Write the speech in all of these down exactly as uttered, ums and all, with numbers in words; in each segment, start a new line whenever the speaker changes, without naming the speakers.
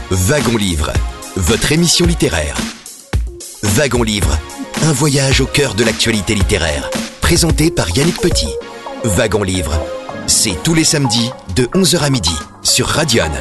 Wagon Livre, votre émission littéraire. Wagon Livre, un voyage au cœur de l'actualité littéraire. Présenté par Yannick Petit. Wagon Livre, c'est tous les samedis de onze heures à midi sur Radion.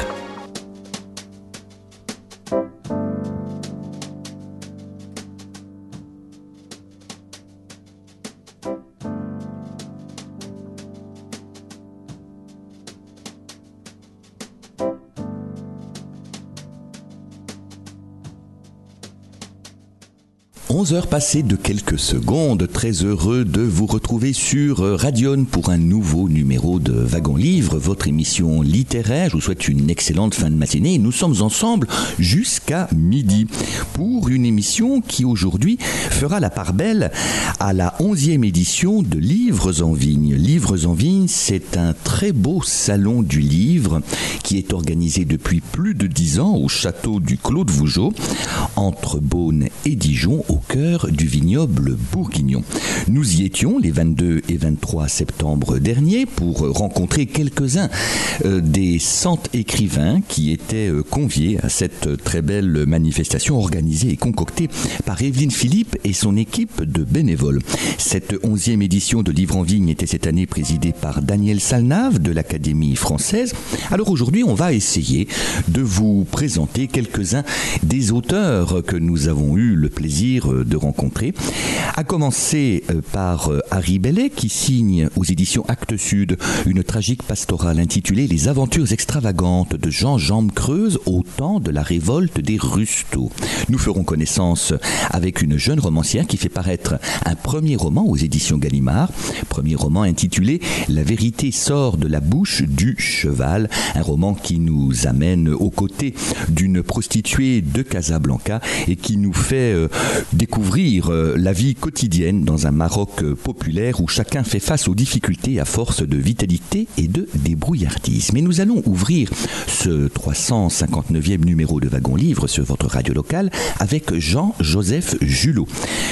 onze heures passées de quelques secondes, très heureux de vous retrouver sur Radion pour un nouveau numéro de Wagon Livre, votre émission littéraire. Je vous souhaite une excellente fin de matinée et nous sommes ensemble jusqu'à midi pour une émission qui aujourd'hui fera la part belle à la onzième édition de Livres en Vigne. Livres en Vigne, c'est un très beau salon du livre qui est organisé depuis plus de dix ans au château du Clos de Vougeot, entre Beaune et Dijon, au cœur du vignoble bourguignon. Nous y étions les vingt-deux et vingt-trois septembre dernier pour rencontrer quelques-uns euh, des cent écrivains qui étaient euh, conviés à cette très belle manifestation organisée et concoctée par Evelyne Philippe et son équipe de bénévoles. Cette onzième édition de Livres en Vigne était cette année présidée par Daniel Salnave de l'Académie française. Alors aujourd'hui, on va essayer de vous présenter quelques-uns des auteurs que nous avons eu le plaisir de rencontrer, à commencer par Harry Bellet qui signe aux éditions Actes Sud une tragique pastorale intitulée Les aventures extravagantes de Jean Jambe Creuse au temps de la révolte des Rusteaux. Nous ferons connaissance avec une jeune romancière qui fait paraître un premier roman aux éditions Gallimard, premier roman intitulé La vérité sort de la bouche du cheval, un roman qui nous amène aux côtés d'une prostituée de Casablanca et qui nous fait euh, découvrir euh, la vie quotidienne dans un Maroc euh, populaire où chacun fait face aux difficultés à force de vitalité et de débrouillardise. Mais nous allons ouvrir ce trois cent cinquante-neuvième numéro de Wagon Livre sur votre radio locale avec Jean-Joseph Julot.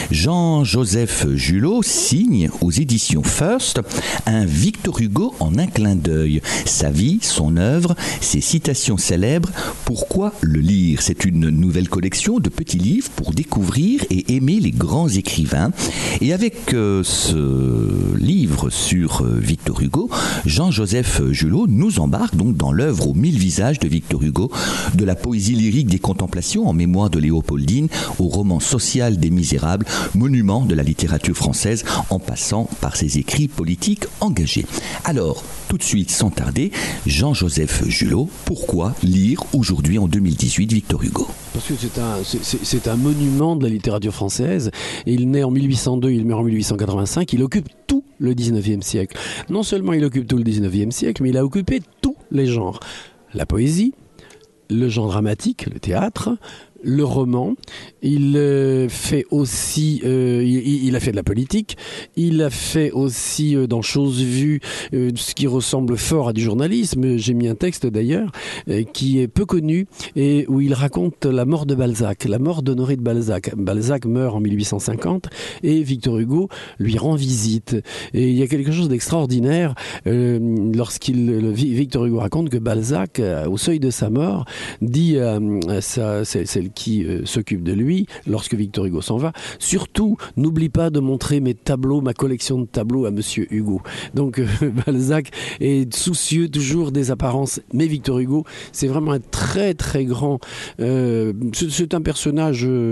Jean-Joseph Julot signe aux éditions First un Victor Hugo en un clin d'œil. Sa vie, son œuvre, ses citations célèbres. Pourquoi le lire ? C'est une nouvelle collection de petits livres pour découvrir et aimer les grands écrivains. Et avec euh, ce livre sur euh, Victor Hugo, Jean-Joseph Julot nous embarque donc dans l'œuvre aux mille visages de Victor Hugo, de la poésie lyrique des Contemplations en mémoire de Léopoldine, au roman social des Misérables, monument de la littérature française, en passant par ses écrits politiques engagés. Alors, tout de suite, sans tarder, Jean-Joseph Julot, pourquoi lire aujourd'hui en deux mille dix-huit Victor Hugo ?
Parce que c'est un, c'est, c'est un monument de la littérature française. Il naît en mille huit cent deux, il meurt en mille huit cent quatre-vingt-cinq. Il occupe tout le dix-neuvième siècle. Non seulement il occupe tout le dix-neuvième siècle, mais il a occupé tous les genres. La poésie, le genre dramatique, le théâtre, le roman. Il euh, fait aussi, euh, il, il a fait de la politique. Il a fait aussi euh, dans Choses vues, euh, ce qui ressemble fort à du journalisme. J'ai mis un texte d'ailleurs euh, qui est peu connu et où il raconte la mort de Balzac, la mort d'Honoré de Balzac. Balzac meurt en mille huit cent cinquante et Victor Hugo lui rend visite. Et il y a quelque chose d'extraordinaire euh, lorsqu'il, le, Victor Hugo raconte que Balzac, euh, au seuil de sa mort, dit euh, à sa, c'est, c'est qui euh, s'occupe de lui lorsque Victor Hugo s'en va. Surtout, n'oublie pas de montrer mes tableaux, ma collection de tableaux à Monsieur Hugo. Donc, euh, Balzac est soucieux toujours des apparences. Mais Victor Hugo, c'est vraiment un très très grand... Euh, c'est, c'est un personnage euh,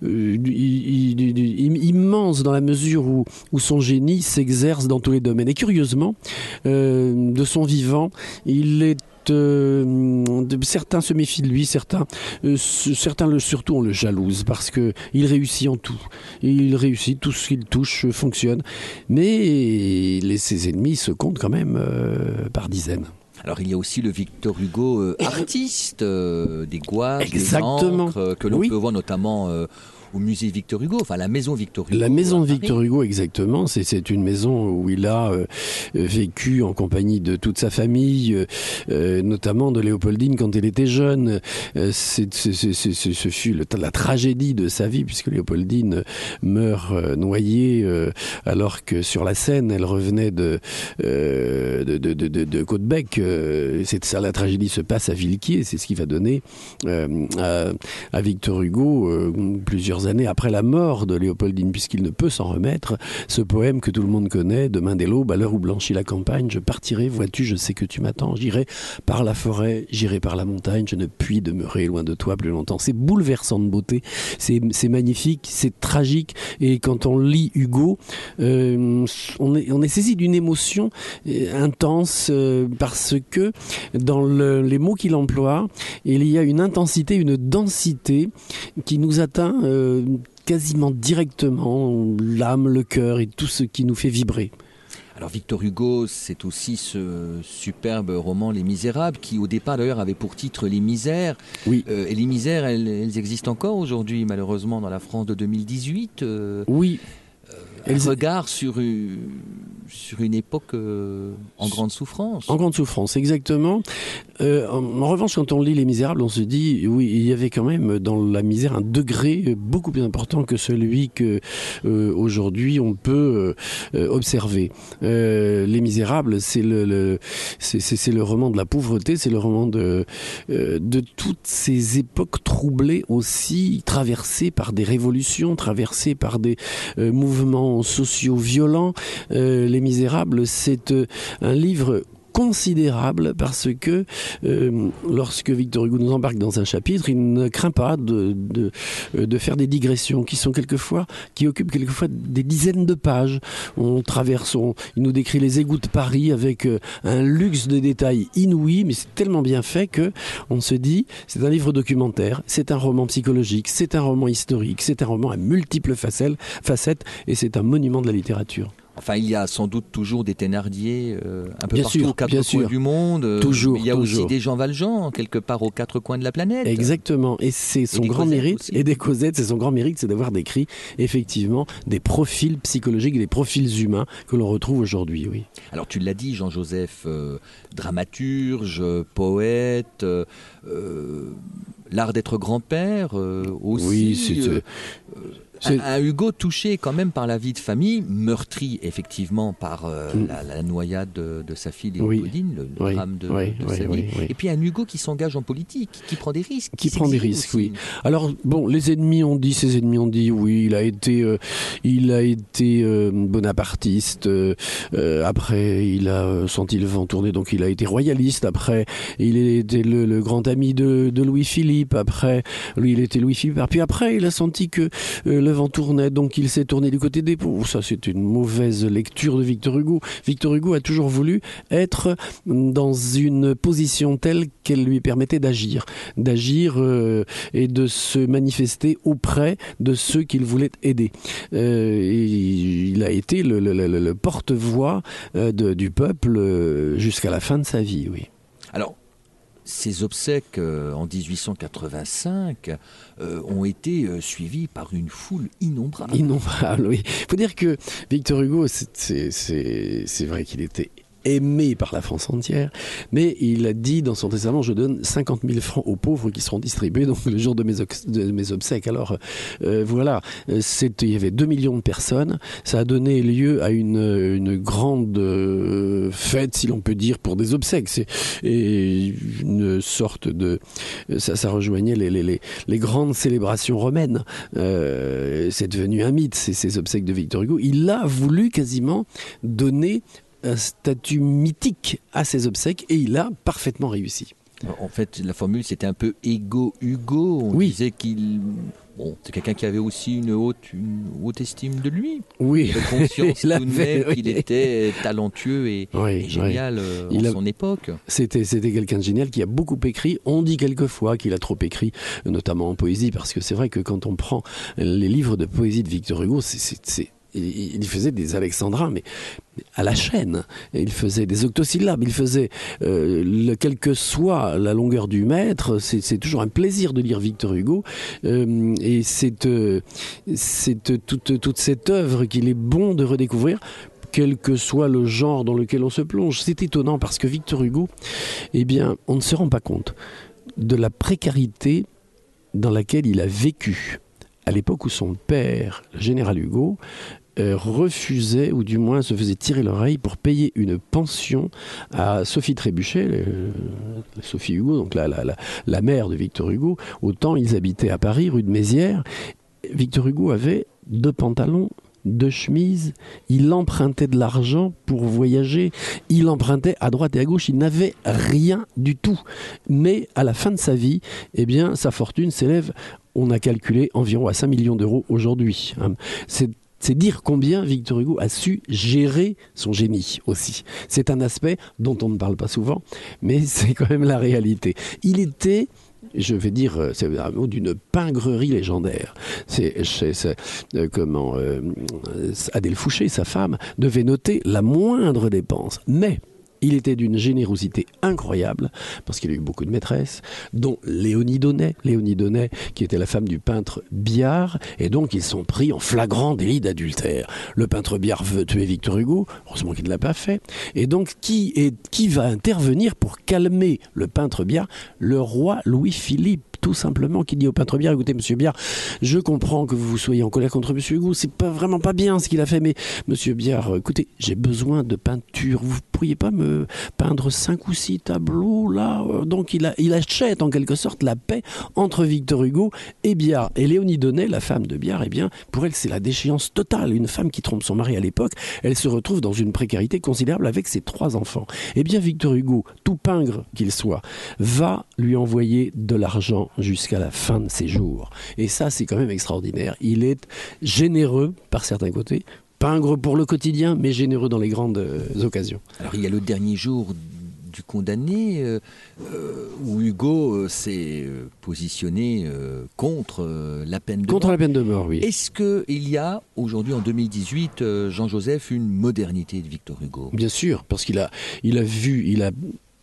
il, il, il, immense dans la mesure où, où son génie s'exerce dans tous les domaines. Et curieusement, euh, de son vivant, il est Euh, certains se méfient de lui, certains, euh, certains le, surtout on le jalouse parce que il réussit en tout. Il réussit, tout ce qu'il touche fonctionne, mais les, ses ennemis se comptent quand même euh, par dizaines.
Alors il y a aussi le Victor Hugo euh, artiste, euh, des gouaches,
Exactement.
des encres, euh, que l'on
oui.
peut voir notamment... Euh, au musée Victor Hugo, enfin la maison Victor Hugo.
La maison de
Paris.
Victor Hugo, exactement. C'est, c'est une maison où il a euh, vécu en compagnie de toute sa famille, euh, notamment de Léopoldine quand elle était jeune. Euh, c'est, c'est, c'est, c'est, ce fut le, la tragédie de sa vie, puisque Léopoldine meurt euh, noyée euh, alors que sur la Seine, elle revenait de, euh, de, de, de, de, de Caudebec. Euh, c'est ça, la tragédie se passe à Villequier. C'est ce qui va donner euh, à, à Victor Hugo, euh, plusieurs années après la mort de Léopoldine, puisqu'il ne peut s'en remettre, ce poème que tout le monde connaît: demain dès l'aube, à l'heure où blanchit la campagne, je partirai, vois-tu, je sais que tu m'attends, j'irai par la forêt, j'irai par la montagne, je ne puis demeurer loin de toi plus longtemps. C'est bouleversant de beauté, c'est, c'est magnifique, c'est tragique, et quand on lit Hugo, euh, on, est, on est saisi d'une émotion euh, intense, euh, parce que dans le, les mots qu'il emploie, il y a une intensité, une densité qui nous atteint euh, quasiment directement l'âme, le cœur et tout ce qui nous fait vibrer.
Alors Victor Hugo, c'est aussi ce superbe roman Les Misérables, qui au départ d'ailleurs avait pour titre Les Misères.
Oui.
Euh, et les misères, elles, elles existent encore aujourd'hui, malheureusement, dans la France de deux mille dix-huit. Euh,
oui.
Un Elles... regard sur une, sur une époque euh, en grande souffrance.
En grande souffrance, exactement. Euh, en, en revanche, quand on lit Les Misérables, on se dit, oui, il y avait quand même dans la misère un degré beaucoup plus important que celui que euh, aujourd'hui on peut euh, observer. Euh, Les Misérables, c'est le, le c'est, c'est, c'est le roman de la pauvreté, c'est le roman de euh, de toutes ces époques troublées aussi, traversées par des révolutions, traversées par des euh, mouvements sociaux violents. Euh, Les Misérables, c'est euh, un livre considérable parce que euh, lorsque Victor Hugo nous embarque dans un chapitre, il ne craint pas de, de, de faire des digressions qui sont quelquefois, qui occupent quelquefois des dizaines de pages. On traverse, on, il nous décrit les égouts de Paris avec euh, un luxe de détails inouï, mais c'est tellement bien fait que on se dit, c'est un livre documentaire, c'est un roman psychologique, c'est un roman historique, c'est un roman à multiples facettes, facettes et c'est un monument de la littérature.
Enfin, il y a sans doute toujours des Thénardier euh, un peu
bien
partout
sûr,
aux quatre coins
sûr.
du monde. Euh,
toujours,
il y a
toujours.
aussi des Jean Valjean, quelque part aux quatre coins de la planète.
Exactement. Et c'est son
et
grand mérite.
Aussi.
Et des Cosettes, c'est son grand mérite, c'est d'avoir décrit effectivement des profils psychologiques, des profils humains que l'on retrouve aujourd'hui, oui.
Alors tu l'as dit, Jean-Joseph, euh, dramaturge, poète, euh, euh, l'art d'être grand-père euh, aussi.
Oui, c'est...
Euh, Un, un Hugo touché quand même par la vie de famille, meurtri effectivement par euh, mm. la, la noyade de, de sa fille Léopoldine, oui. le, le
oui.
drame de,
oui.
de
oui.
sa
oui.
vie.
Oui.
Et puis un Hugo qui s'engage en politique, qui prend des risques.
Qui, qui prend des risques,
aussi.
oui. Alors bon, les ennemis ont dit, ses ennemis ont dit, oui, il a été, euh, il a été euh, bonapartiste. Euh, euh, après, il a senti le vent tourner, donc il a été royaliste. Après, il était le, le grand ami de, de Louis-Philippe. Après, lui, il était Louis-Philippe. Puis après, il a senti que euh, le vent tournait, donc il s'est tourné du côté des pauvres. Ça, c'est une mauvaise lecture de Victor Hugo. Victor Hugo a toujours voulu être dans une position telle qu'elle lui permettait d'agir, d'agir euh, et de se manifester auprès de ceux qu'il voulait aider. Euh, et il a été le, le, le, le porte-voix euh, de, du peuple euh, jusqu'à la fin de sa vie, oui.
Alors, ces obsèques euh, en dix-huit cent quatre-vingt-cinq euh, ont été euh, suivies par une foule innombrable.
Innombrable, oui. Il faut dire que Victor Hugo, c'est, c'est, c'est, c'est vrai qu'il était aimé par la France entière, mais il a dit dans son testament, je donne cinquante mille francs aux pauvres qui seront distribués donc le jour de mes, ox- de mes obsèques. Alors euh, voilà, c'est, il y avait deux millions de personnes, ça a donné lieu à une, une grande euh, fête, si l'on peut dire, pour des obsèques. C'est, et une sorte de... Ça, ça rejoignait les, les, les, les grandes célébrations romaines. Euh, c'est devenu un mythe, ces, ces obsèques de Victor Hugo. Il a voulu quasiment donner un statut mythique à ses obsèques et il a parfaitement réussi.
En fait, la formule, c'était un peu égo Hugo. On
oui.
disait qu'il... Bon, c'est quelqu'un qui avait aussi une haute, une haute estime de lui.
Oui.
De conscience tout de même
oui.
qu'il était talentueux et,
oui,
et génial
oui.
en
Il a...
son époque.
C'était, c'était quelqu'un de génial qui a beaucoup écrit. On dit quelquefois qu'il a trop écrit, notamment en poésie, parce que c'est vrai que quand on prend les livres de poésie de Victor Hugo, c'est... c'est, c'est il, il faisait des alexandrins, mais à la chaîne. Il faisait des octosyllabes, il faisait, euh, le, quelle que soit la longueur du mètre, c'est, c'est toujours un plaisir de lire Victor Hugo. Euh, et c'est, euh, c'est toute, toute cette œuvre qu'il est bon de redécouvrir, quel que soit le genre dans lequel on se plonge. C'est étonnant parce que Victor Hugo, eh bien, on ne se rend pas compte de la précarité dans laquelle il a vécu à l'époque où son père, le général Hugo, Euh, refusait, ou du moins se faisait tirer l'oreille pour payer une pension à Sophie Trébuchet, euh, Sophie Hugo, donc la, la, la, la mère de Victor Hugo. Autant ils habitaient à Paris, rue de Mézières. Victor Hugo avait deux pantalons, deux chemises, il empruntait de l'argent pour voyager, il empruntait à droite et à gauche, il n'avait rien du tout. Mais à la fin de sa vie, eh bien, sa fortune s'élève, on a calculé, environ à cinq millions d'euros aujourd'hui. C'est C'est dire combien Victor Hugo a su gérer son génie aussi. C'est un aspect dont on ne parle pas souvent, mais c'est quand même la réalité. Il était, je vais dire, c'est un mot d'une pingrerie légendaire. C'est, c'est, c'est euh, comment euh, Adèle Fouché, sa femme, devait noter la moindre dépense, mais il était d'une générosité incroyable, parce qu'il a eu beaucoup de maîtresses, dont Léonie Donnet, Léonie Donnet, qui était la femme du peintre Biard, et donc ils sont pris en flagrant délit d'adultère. Le peintre Biard veut tuer Victor Hugo, heureusement qu'il ne l'a pas fait, et donc qui, est, qui va intervenir pour calmer le peintre Biard? Le roi Louis-Philippe, tout simplement, qui dit au peintre Biard: écoutez, monsieur Biard, je comprends que vous soyez en colère contre monsieur Hugo, c'est pas vraiment pas bien ce qu'il a fait, mais monsieur Biard, écoutez, j'ai besoin de peinture, vous pourriez pas me peindre cinq ou six tableaux là? Donc il, a, il achète en quelque sorte la paix entre Victor Hugo et Biard. Et Léonie Donnet, la femme de Biard, eh bien, pour elle, c'est la déchéance totale. Une femme qui trompe son mari à l'époque, elle se retrouve dans une précarité considérable avec ses trois enfants. Eh bien, Victor Hugo, tout pingre qu'il soit, va lui envoyer de l'argent jusqu'à la fin de ses jours. Et ça, c'est quand même extraordinaire. Il est généreux par certains côtés, pingre pour le quotidien, mais généreux dans les grandes euh, occasions.
Alors, il y a le dernier jour du condamné euh, euh, où Hugo euh, s'est euh, positionné euh, contre euh, la peine de
contre
mort.
la peine de mort, oui.
Est-ce qu'il y a aujourd'hui, en deux mille dix-huit, euh, Jean-Joseph, une modernité de Victor Hugo?
Bien sûr, parce qu'il a, il a vu, il a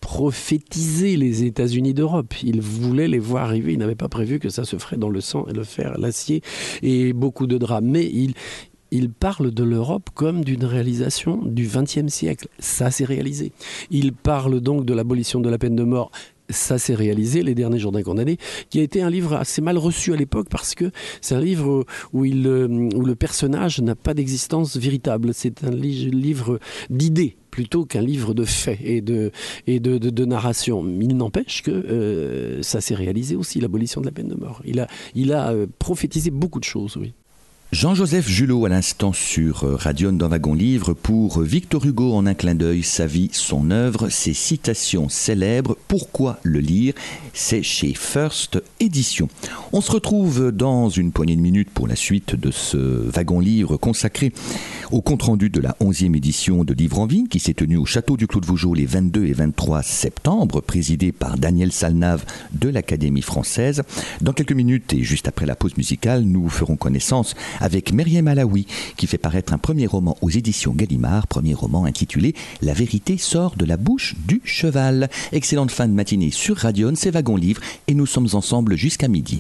prophétisé les États-Unis d'Europe. Il voulait les voir arriver. Il n'avait pas prévu que ça se ferait dans le sang et le fer, l'acier et beaucoup de drames. Mais il Il parle de l'Europe comme d'une réalisation du vingtième siècle. Ça s'est réalisé. Il parle donc de l'abolition de la peine de mort. Ça s'est réalisé, Les Derniers Jours d'un condamné, qui a été un livre assez mal reçu à l'époque parce que c'est un livre où, il, où le personnage n'a pas d'existence véritable. C'est un li- livre d'idées plutôt qu'un livre de faits et de, et de, de, de narration. Il n'empêche que euh, ça s'est réalisé aussi, l'abolition de la peine de mort. Il a, il a euh, prophétisé beaucoup de choses, oui.
Jean-Joseph Julot à l'instant sur Radion dans Wagon Livre pour Victor Hugo en un clin d'œil, sa vie, son œuvre, ses citations célèbres. Pourquoi le lire? C'est chez First Édition. On se retrouve dans une poignée de minutes pour la suite de ce Wagon Livre consacré au compte-rendu de la onzième édition de Livre en Vigne qui s'est tenue au Château du Clos de Vougeot les vingt-deux et vingt-trois septembre, présidé par Daniel Salnave de l'Académie française. Dans quelques minutes et juste après la pause musicale, nous ferons connaissance avec Myriam Alaoui, qui fait paraître un premier roman aux éditions Gallimard, premier roman intitulé « La vérité sort de la bouche du cheval ». Excellente fin de matinée sur Radion, c'est Wagon Livre, et nous sommes ensemble jusqu'à midi.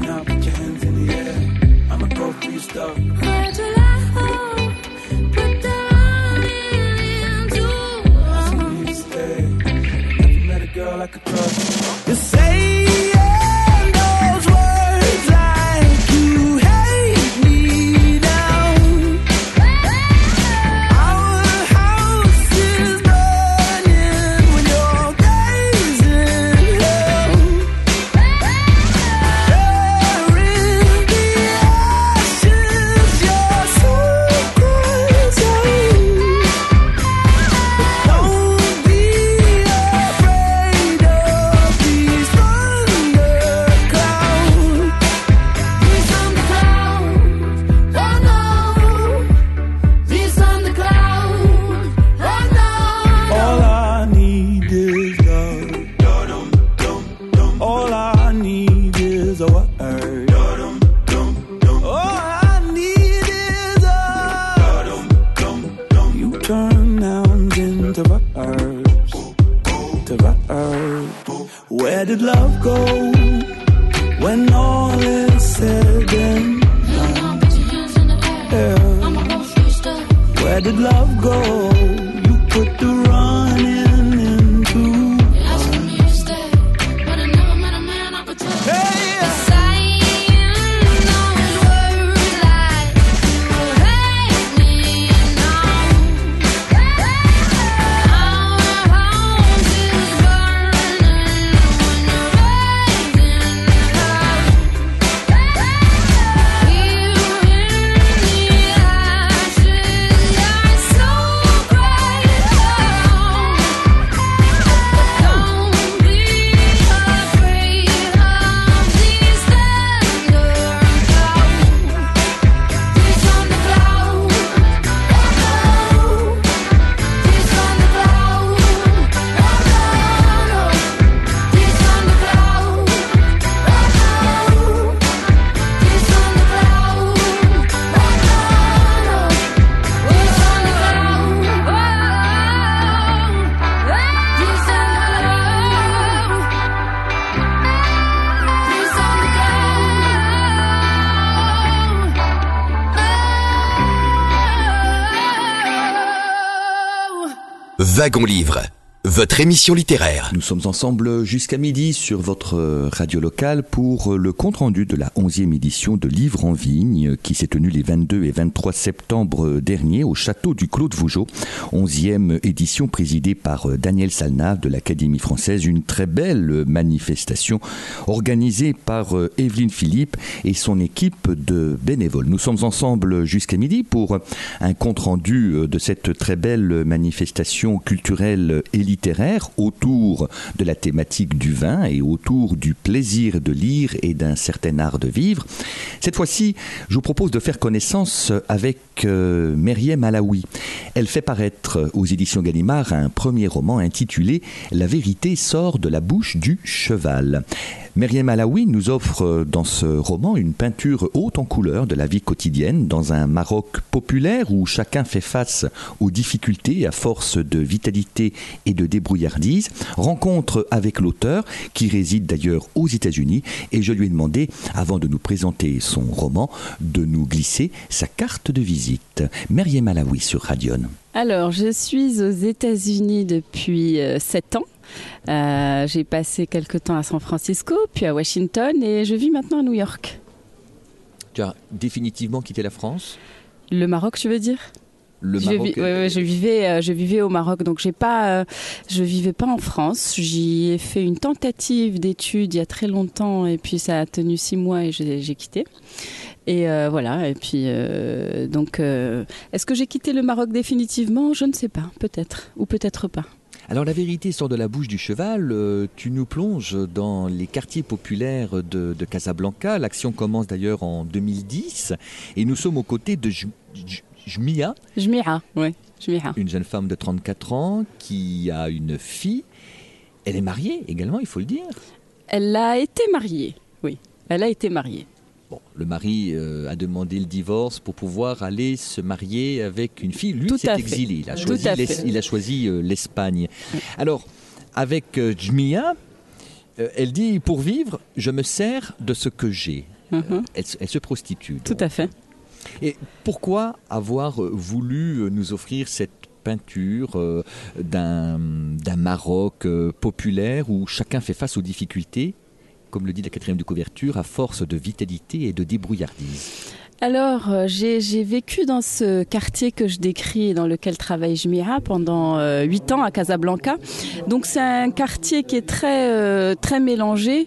Put turn nouns into verbs, to verbs. Where did love go when all is said and done? Yeah. Where did love go? You put the running into.
Wagon Livre, votre émission littéraire.
Nous sommes ensemble jusqu'à midi sur votre radio locale pour le compte-rendu de la onzième édition de Livre en Vigne qui s'est tenue les vingt-deux et vingt-trois septembre dernier au château du Clos de Vougeot. onzième édition présidée par Daniel Salnave de l'Académie française. Une très belle manifestation organisée par Evelyne Philippe et son équipe de bénévoles. Nous sommes ensemble jusqu'à midi pour un compte-rendu de cette très belle manifestation culturelle et littéraire autour de la thématique du vin et autour du plaisir de lire et d'un certain art de vivre. Cette fois-ci, je vous propose de faire connaissance avec euh, Myriam Alaoui. Elle fait paraître aux éditions Gallimard un premier roman intitulé « La vérité sort de la bouche du cheval ». Myriam Alaoui nous offre dans ce roman une peinture haute en couleurs de la vie quotidienne dans un Maroc populaire où chacun fait face aux difficultés à force de vitalité et de débrouillardise. Rencontre avec l'auteur qui réside d'ailleurs aux États-Unis et je lui ai demandé, avant de nous présenter son roman, de nous glisser sa carte de visite. Myriam Alaoui sur Radion.
Alors, je suis aux États-Unis depuis euh, sept ans. Euh, j'ai passé quelques temps à San Francisco, puis à Washington, et je vis maintenant à New York.
Tu as définitivement quitté la France ?
Le Maroc, tu veux dire ?
Le
je,
Maroc,
vi- ouais, ouais, je vivais, euh, je vivais au Maroc, donc j'ai pas, euh, je vivais pas en France. J'y ai fait une tentative d'études il y a très longtemps, et puis ça a tenu six mois et j'ai, j'ai quitté. Et euh, voilà, et puis euh, donc, euh, est-ce que j'ai quitté le Maroc définitivement ? Je ne sais pas, peut-être, ou peut-être pas.
Alors la vérité sort de la bouche du cheval, euh, tu nous plonges dans les quartiers populaires de, de Casablanca. L'action commence d'ailleurs en deux mille dix et nous sommes aux côtés de J- J- Jmia.
Jmia, oui, Jmia.
Une jeune femme de trente-quatre ans qui a une fille. Elle est mariée également, il faut le dire.
Elle a été mariée, oui, elle a été mariée.
Bon, le mari euh, a demandé le divorce pour pouvoir aller se marier avec une fille. Lui,
Tout
s'est
à
exilé.
fait.
Il a
Tout
choisi,
à
l'Es-
fait.
il a choisi euh, l'Espagne. Alors, avec euh, Jmia, euh, elle dit, pour vivre, je me sers de ce que j'ai.
Mm-hmm.
Euh, elle, se- elle se prostitue.
Tout
donc.
à fait.
Et pourquoi avoir euh, voulu euh, nous offrir cette peinture euh, d'un, d'un Maroc euh, populaire où chacun fait face aux difficultés, comme le dit la quatrième de couverture, à force de vitalité et de débrouillardise?
Alors, euh, j'ai, j'ai vécu dans ce quartier que je décris et dans lequel travaille Jmia pendant euh, huit ans à Casablanca. Donc, c'est un quartier qui est très, euh, très mélangé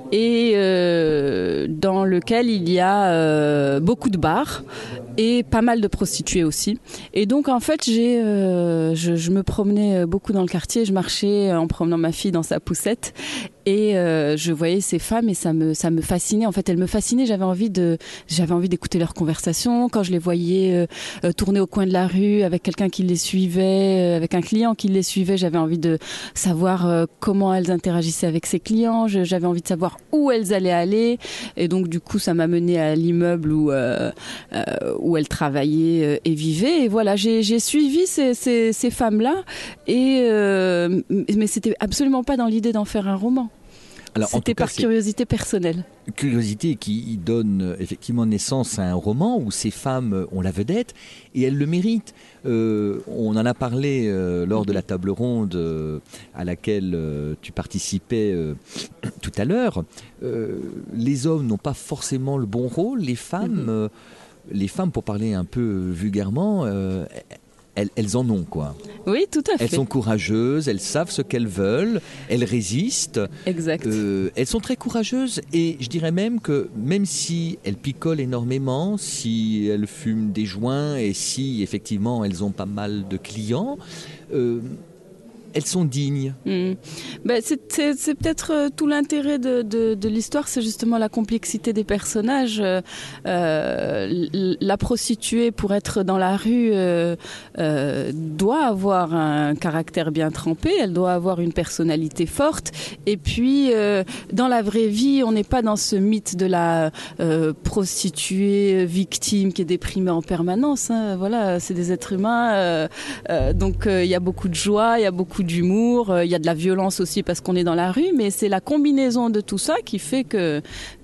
et euh, dans lequel il y a euh, beaucoup de bars et pas mal de prostituées aussi. Et donc, en fait, j'ai, euh, je, je me promenais beaucoup dans le quartier, je marchais en promenant ma fille dans sa poussette et euh, je voyais ces femmes et ça me, ça me fascinait. En fait, elles me fascinaient, j'avais envie de, j'avais envie d'écouter leurs conversations. Quand je les voyais euh, euh, tourner au coin de la rue avec quelqu'un qui les suivait, euh, avec un client qui les suivait, j'avais envie de savoir euh, comment elles interagissaient avec ces clients, je, j'avais envie de savoir où elles allaient aller. Et donc, du coup, ça m'a mené à l'immeuble où, euh, euh, où elles travaillaient et vivaient. Et voilà, j'ai, j'ai suivi ces, ces, ces femmes-là, et, euh, mais c'était absolument pas dans l'idée d'en faire un roman. Alors, c'était par cas, curiosité personnelle.
Curiosité qui donne effectivement naissance à un roman où ces femmes ont la vedette et elles le méritent. Euh, on en a parlé euh, lors de la table ronde euh, à laquelle euh, tu participais euh, tout à l'heure. Euh, les hommes n'ont pas forcément le bon rôle. Les femmes, mm-hmm. euh, les femmes, pour parler un peu vulgairement, euh, Elles, elles en ont, quoi.
Oui, tout à fait.
Elles sont courageuses, elles savent ce qu'elles veulent, elles résistent.
Exact.
Euh, elles sont très courageuses et je dirais même que même si elles picolent énormément, si elles fument des joints et si effectivement elles ont pas mal de clients, euh, elles sont dignes. Mmh.
Ben, c'est, c'est, c'est peut-être euh, tout l'intérêt de, de, de l'histoire, c'est justement la complexité des personnages. Euh, euh, la prostituée, pour être dans la rue, euh, euh, doit avoir un caractère bien trempé, elle doit avoir une personnalité forte. Et puis, euh, dans la vraie vie, on n'est pas dans ce mythe de la euh, prostituée victime qui est déprimée en permanence. Hein. Voilà, c'est des êtres humains. Euh, euh, donc, il euh, y a beaucoup de joie, il y a beaucoup d'humour, il euh, y a de la violence aussi parce qu'on est dans la rue, mais c'est la combinaison de tout ça qui fait que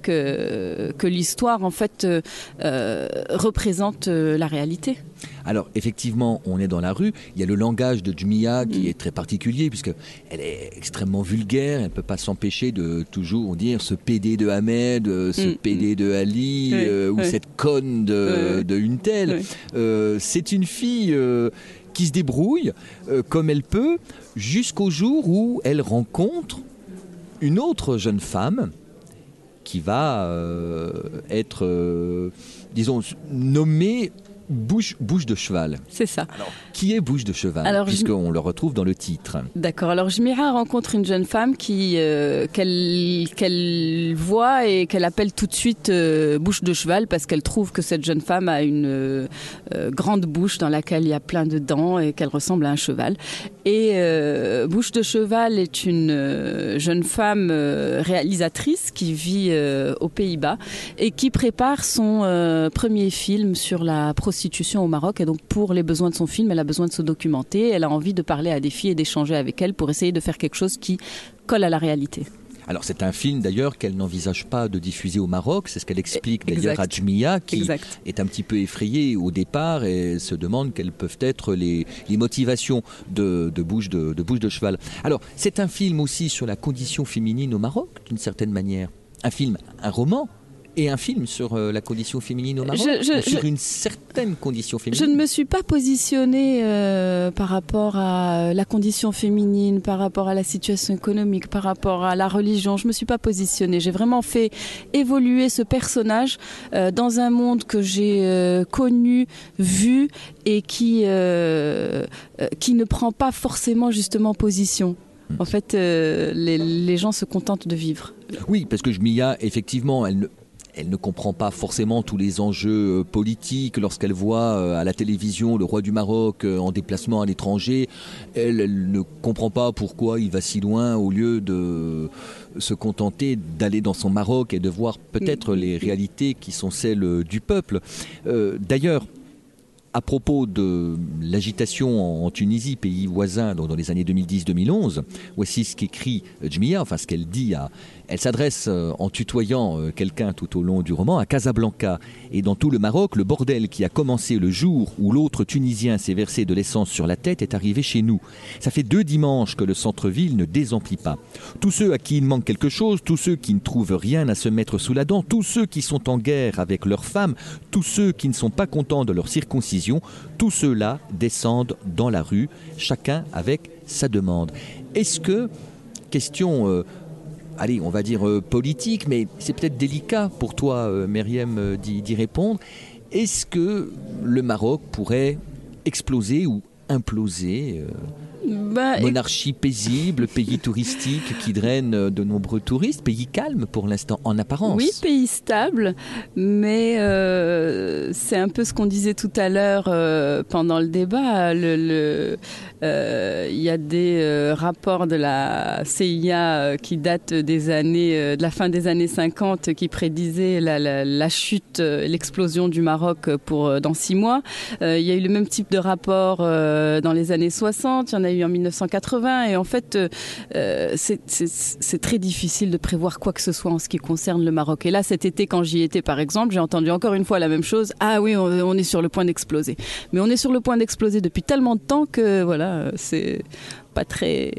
que, que l'histoire en fait euh, euh, représente euh, la réalité.
Alors effectivement, on est dans la rue. Il y a le langage de Djumia qui mmh. est très particulier puisque elle est extrêmement vulgaire. Elle ne peut pas s'empêcher de toujours dire ce pédé de Ahmed, ce mmh. pédé de Ali, oui, euh, oui. ou cette conne de, oui. de une telle. Oui. Euh, c'est une fille. Euh, qui se débrouille euh, comme elle peut jusqu'au jour où elle rencontre une autre jeune femme qui va euh, être, euh, disons, nommée Bouche, bouche de cheval.
C'est ça.
Alors, qui est Bouche de cheval? Alors, puisqu'on je... le retrouve dans le titre.
D'accord. Alors, Jmira rencontre une jeune femme qui, euh, qu'elle, qu'elle voit et qu'elle appelle tout de suite euh, Bouche de cheval parce qu'elle trouve que cette jeune femme a une euh, grande bouche dans laquelle il y a plein de dents et qu'elle ressemble à un cheval. Et euh, Bouche de cheval est une euh, jeune femme euh, réalisatrice qui vit euh, aux Pays-Bas et qui prépare son euh, premier film sur la prostitution au Maroc, et donc pour les besoins de son film, elle a besoin de se documenter, elle a envie de parler à des filles et d'échanger avec elles pour essayer de faire quelque chose qui colle à la réalité.
Alors c'est un film d'ailleurs qu'elle n'envisage pas de diffuser au Maroc, c'est ce qu'elle explique d'ailleurs exact. à Djumia qui exact. est un petit peu effrayée au départ et se demande quelles peuvent être les, les motivations de, de, bouche de, de bouche de cheval. Alors c'est un film aussi sur la condition féminine au Maroc d'une certaine manière, un film, un roman et un film sur euh, la condition féminine au Maroc, je, je, sur je, une certaine condition féminine.
Je ne me suis pas positionnée euh, par rapport à la condition féminine, par rapport à la situation économique, par rapport à la religion. Je ne me suis pas positionnée. J'ai vraiment fait évoluer ce personnage euh, dans un monde que j'ai euh, connu, vu et qui, euh, euh, qui ne prend pas forcément justement position. En fait, euh, les, les gens se contentent de vivre.
Oui, parce que Jmia, effectivement, elle ne... Elle ne comprend pas forcément tous les enjeux politiques. Lorsqu'elle voit à la télévision le roi du Maroc en déplacement à l'étranger, elle, elle ne comprend pas pourquoi il va si loin au lieu de se contenter d'aller dans son Maroc et de voir peut-être les réalités qui sont celles du peuple. Euh, d'ailleurs, à propos de l'agitation en Tunisie, pays voisin, dans les années deux mille dix deux mille onze, voici ce qu'écrit Djumia, enfin ce qu'elle dit à... Elle s'adresse en tutoyant quelqu'un tout au long du roman à Casablanca. Et dans tout le Maroc, le bordel qui a commencé le jour où l'autre Tunisien s'est versé de l'essence sur la tête est arrivé chez nous. Ça fait deux dimanches que le centre-ville ne désemplit pas. Tous ceux à qui il manque quelque chose, tous ceux qui ne trouvent rien à se mettre sous la dent, tous ceux qui sont en guerre avec leurs femmes, tous ceux qui ne sont pas contents de leur circoncision, tous ceux-là descendent dans la rue, chacun avec sa demande. Est-ce que, question... Euh, allez, on va dire euh, politique, mais c'est peut-être délicat pour toi, euh, Myriam, euh, d'y, d'y répondre. Est-ce que le Maroc pourrait exploser ou imploser euh...
Ben,
Monarchie paisible, pays touristique qui draine de nombreux touristes, pays calme pour l'instant, en apparence.
Oui, pays stable, mais euh, c'est un peu ce qu'on disait tout à l'heure euh, pendant le débat. Le, le, euh, il y a des euh, rapports de la C I A euh, qui datent des années, euh, de la fin des années cinquante, qui prédisaient la, la, la chute, euh, l'explosion du Maroc pour euh, dans six mois. Euh, il y a eu le même type de rapport euh, dans les années soixante. Il y en a eu en mille neuf cent quatre-vingts, et en fait, euh, c'est, c'est, c'est très difficile de prévoir quoi que ce soit en ce qui concerne le Maroc. Et là, cet été, quand j'y étais, par exemple, j'ai entendu encore une fois la même chose. Ah oui, on, on est sur le point d'exploser. Mais on est sur le point d'exploser depuis tellement de temps que voilà, c'est pas très...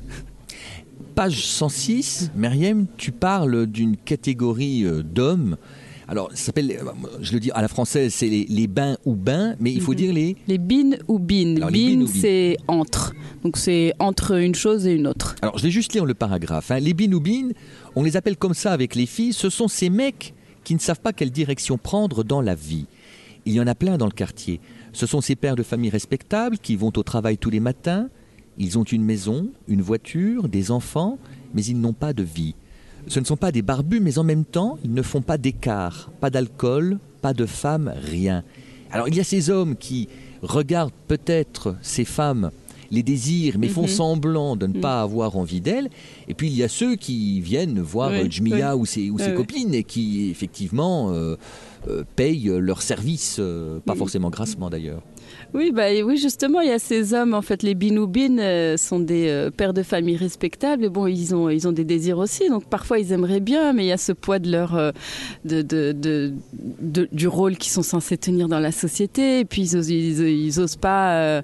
Page cent six, Myriam, tu parles d'une catégorie euh, d'hommes. Alors, ça s'appelle, je le dis à la française, c'est les, les bains ou bains, mais il faut mm-hmm. dire les...
Les bin ou bin.
Alors,
bin,
bin ou
c'est entre. Donc, c'est entre une chose et une autre.
Alors, je vais juste lire le paragraphe. Hein. Les bin ou bin, on les appelle comme ça avec les filles. Ce sont ces mecs qui ne savent pas quelle direction prendre dans la vie. Il y en a plein dans le quartier. Ce sont ces pères de famille respectables qui vont au travail tous les matins. Ils ont une maison, une voiture, des enfants, mais ils n'ont pas de vie. Ce ne sont pas des barbus, mais en même temps, ils ne font pas d'écart, pas d'alcool, pas de femmes, rien. Alors il y a ces hommes qui regardent peut-être ces femmes, les désirent, mais mm-hmm. font semblant de ne mm. pas avoir envie d'elles. Et puis il y a ceux qui viennent voir oui, Djmia oui. ou ses, ou oui, ses oui. copines et qui effectivement euh, euh, payent leurs services, euh, pas mm. forcément grassement d'ailleurs.
Oui, bah, oui, justement, il y a ces hommes, en fait, les binoubines euh, sont des euh, pères de famille respectables, et bon, ils ont, ils ont des désirs aussi, donc parfois ils aimeraient bien, mais il y a ce poids de leur, euh, de, de, de, de, du rôle qu'ils sont censés tenir dans la société, et puis ils osent, ils, ils osent pas, euh,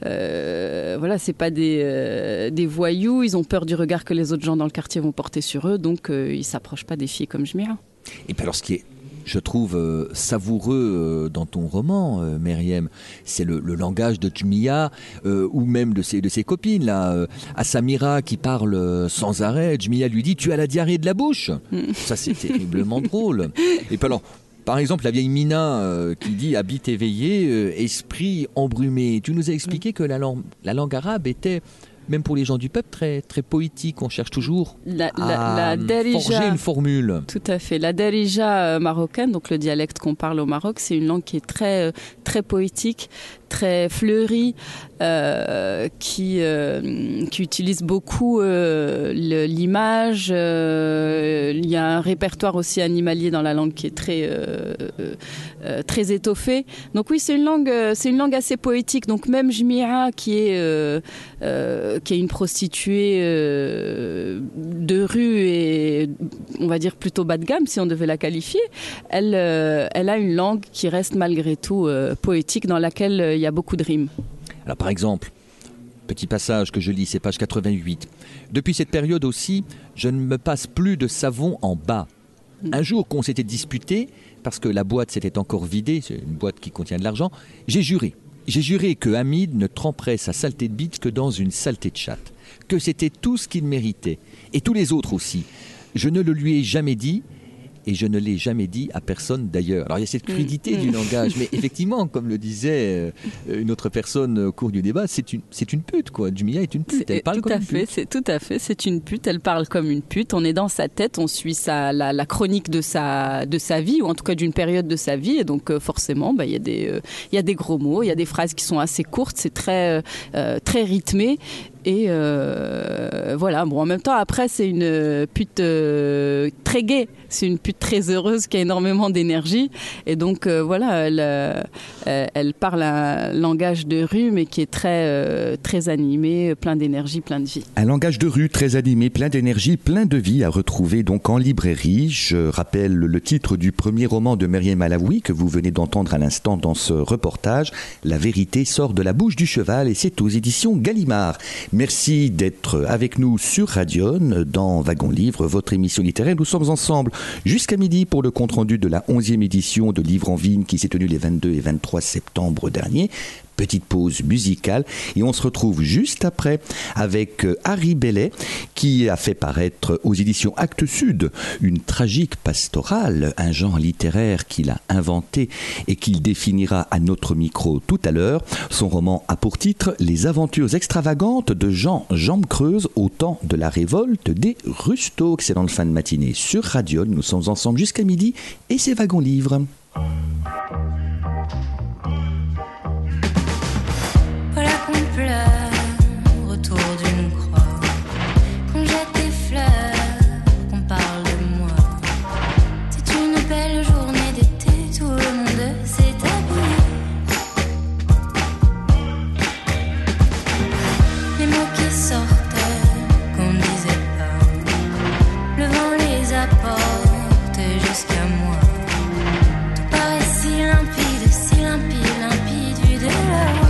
euh, voilà, c'est pas des, euh, des voyous, ils ont peur du regard que les autres gens dans le quartier vont porter sur eux, donc euh, ils s'approchent pas des filles comme Djmia.
Et puis alors, ce qui est je trouve euh, savoureux euh, dans ton roman, euh, Myriam, c'est le, le langage de Djmia euh, ou même de ses, de ses copines. Là, euh, à Samira qui parle euh, sans arrêt, Djmia lui dit « tu as la diarrhée de la bouche ». Ça, c'est terriblement drôle. Et puis alors, par exemple, la vieille Mina euh, qui dit « habite éveillé, euh, esprit embrumé ». Tu nous as expliqué que la langue, la langue arabe était... même pour les gens du peuple, très, très poétique. On cherche toujours
la,
à
la, la darija,
forger une formule.
Tout à fait. La darija marocaine, donc le dialecte qu'on parle au Maroc, c'est une langue qui est très, très poétique, très fleurie, euh, qui, euh, qui utilise beaucoup euh, le, l'image. Euh, il y a un répertoire aussi animalier dans la langue qui est très, euh, euh, très étoffé. Donc oui, c'est une langue, c'est une langue assez poétique. Donc même Djmia, qui est... Euh, euh, qui est une prostituée euh, de rue et on va dire plutôt bas de gamme si on devait la qualifier, elle, euh, elle a une langue qui reste malgré tout euh, poétique, dans laquelle il euh, y a beaucoup de rimes.
Alors par exemple, petit passage que je lis, c'est page quatre-vingt-huit. Depuis cette période aussi, je ne me passe plus de savon en bas. Un jour qu'on s'était disputé, parce que la boîte s'était encore vidée, c'est une boîte qui contient de l'argent, j'ai juré. J'ai juré que Hamid ne tremperait sa saleté de bite que dans une saleté de chatte, que c'était tout ce qu'il méritait, et tous les autres aussi. Je ne le lui ai jamais dit, et je ne l'ai jamais dit à personne d'ailleurs. Alors il y a cette crudité mmh. du langage, mais effectivement, comme le disait euh, une autre personne au cours du débat, c'est une, c'est une pute, quoi. Djmia est une pute, elle parle comme une pute.
C'est, tout à fait, c'est une pute, elle parle comme une pute, on est dans sa tête, on suit sa, la, la chronique de sa, de sa vie, ou en tout cas d'une période de sa vie, et donc euh, forcément, bah, y a des, euh, y a des gros mots, il y a des phrases qui sont assez courtes, c'est très, euh, très rythmé. Et euh, voilà, bon, en même temps, après, c'est une pute euh, très gaie, c'est une pute très heureuse qui a énormément d'énergie. Et donc, euh, voilà, elle, euh, elle parle un langage de rue, mais qui est très, euh, très animé, plein d'énergie, plein de vie.
Un langage de rue très animé, plein d'énergie, plein de vie, à retrouver donc en librairie. Je rappelle le titre du premier roman de Myriam Alaoui que vous venez d'entendre à l'instant dans ce reportage. La vérité sort de la bouche du cheval, et c'est aux éditions Gallimard. Merci d'être avec nous sur Radion dans Wagon Livre, votre émission littéraire. Nous sommes ensemble jusqu'à midi pour le compte-rendu de la onzième édition de Livre en Vigne qui s'est tenue les vingt-deux et vingt-trois septembre dernier. petite pause musicale et on se retrouve juste après avec Harry Bellet qui a fait paraître aux éditions Actes Sud une tragique pastorale, un genre littéraire qu'il a inventé et qu'il définira à notre micro tout à l'heure. Son roman a pour titre Les aventures extravagantes de Jean Jambes Creuses au temps de la révolte des Rustaud. Excellente fin de matinée sur Radion. Nous sommes ensemble jusqu'à midi et c'est Wagon Livre.
Voilà qu'on pleure autour d'une croix, qu'on jette des fleurs, qu'on parle de moi. C'est une belle journée d'été, tout le monde s'est habillé. Les mots qui sortent, qu'on ne disait pas, le vent les apporte jusqu'à moi. Tout paraît si limpide, si limpide, limpide vu de là.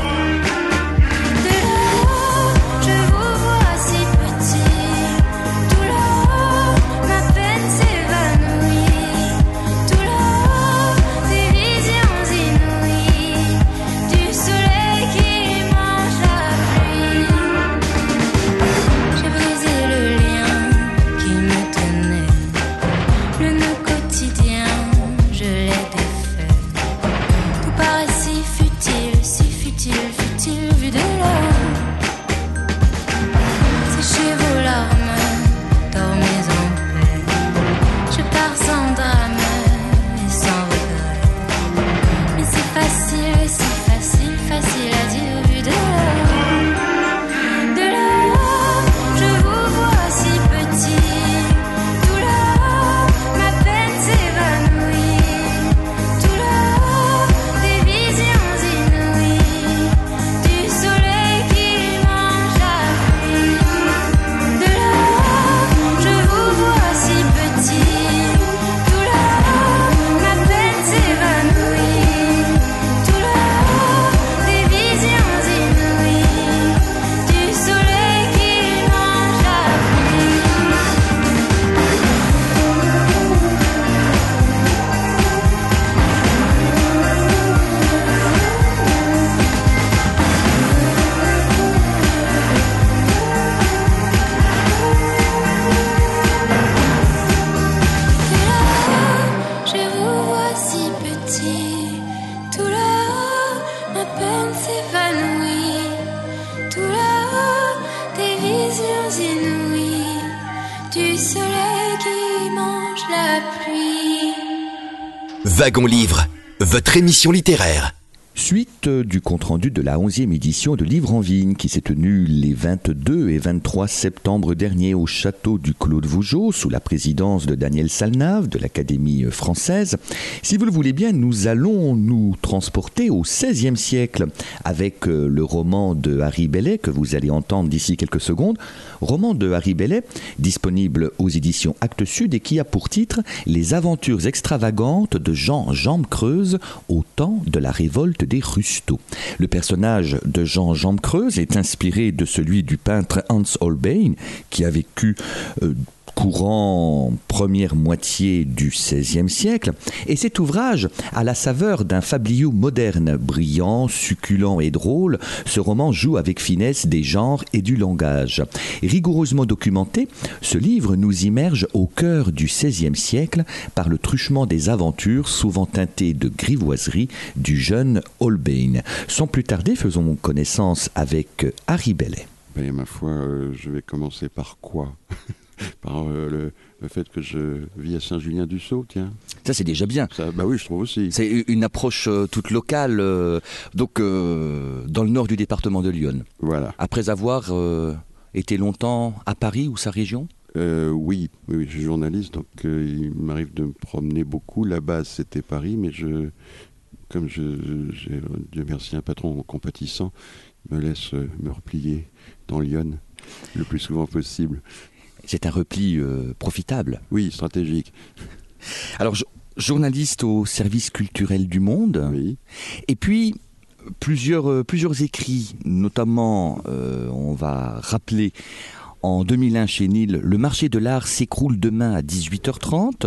Wagon Livre, votre émission littéraire.
Suite du compte-rendu de la onzième édition de Livre en Vigne qui s'est tenue les vingt-deux et vingt-trois septembre dernier au château du Clos de Vougeot sous la présidence de Daniel Salnave de l'Académie française. Si vous le voulez bien, nous allons nous transporter au seizième siècle avec le roman de Harry Bellet que vous allez entendre d'ici quelques secondes. Roman de Harry Bellet disponible aux éditions Actes Sud et qui a pour titre Les aventures extravagantes de Jean Jambes Creuses au temps de la révolte des Rustaud. Le personnage de Jean Jambes Creuses est inspiré de celui du peintre Hans Holbein qui a vécu euh, courant première moitié du seizième siècle, et cet ouvrage a la saveur d'un fabliau moderne, brillant, succulent et drôle. Ce roman joue avec finesse des genres et du langage. Rigoureusement documenté, ce livre nous immerge au cœur du seizième siècle par le truchement des aventures souvent teintées de grivoiserie du jeune Holbein. Sans plus tarder, faisons connaissance avec Harry Bellet.
Ben, ma foi, euh, je vais commencer par quoi Par euh, le, le fait que je vis à Saint-Julien-du-Sault, tiens.
Ça, c'est déjà bien.
Ça, bah oui, je trouve aussi.
C'est une approche euh, toute locale, euh, donc euh, dans le nord du département de l'Yonne.
Voilà.
Après avoir euh, été longtemps à Paris ou sa région ?
euh, oui, oui, oui, je suis journaliste, donc euh, il m'arrive de me promener beaucoup. La base, c'était Paris, mais je, comme je, j'ai, Dieu merci, un patron compatissant, me laisse euh, me replier dans l'Yonne le plus souvent possible.
C'est un repli euh, profitable.
Oui, stratégique.
Alors, jo- journaliste au service culturel du Monde.
Oui.
Et puis, plusieurs, euh, plusieurs écrits, notamment, euh, on va rappeler, en deux mille un chez Nil, le marché de l'art s'écroule demain à dix-huit heures trente.